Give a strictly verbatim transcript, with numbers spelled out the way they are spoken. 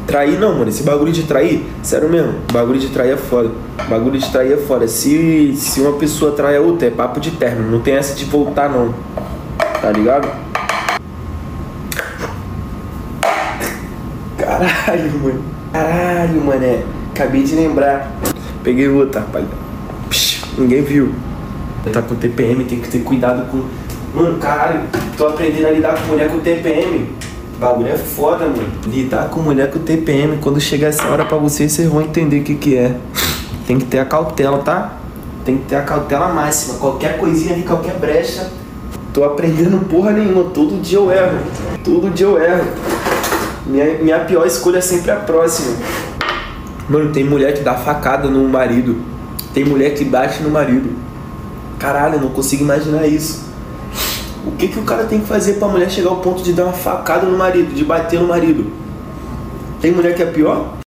Trair não, mano. Esse bagulho de trair, sério mesmo, bagulho de trair é foda. Bagulho de trair é foda. Se, se uma pessoa trai a outra, é papo de término. Não tem essa de voltar, não. Tá ligado? Caralho, mano. Caralho, mané. Acabei de lembrar. Peguei outra, rapaz. Psh, ninguém viu. Tá com T P M, tem que ter cuidado com... Mano, caralho, tô aprendendo a lidar com mulher com T P M. O bagulho é foda, mano. Lidar com mulher com T P M, quando chegar essa hora pra vocês, vocês vão entender o que que é. Tem que ter a cautela, tá? Tem que ter a cautela máxima. Qualquer coisinha ali, qualquer brecha. Tô aprendendo porra nenhuma. Todo dia eu erro. Todo dia eu erro. Minha, minha pior escolha é sempre a próxima. Mano, tem mulher que dá facada no marido. Tem mulher que bate no marido. Caralho, eu não consigo imaginar isso. O que que o cara tem que fazer pra mulher chegar ao ponto de dar uma facada no marido, de bater no marido? Tem mulher que é pior?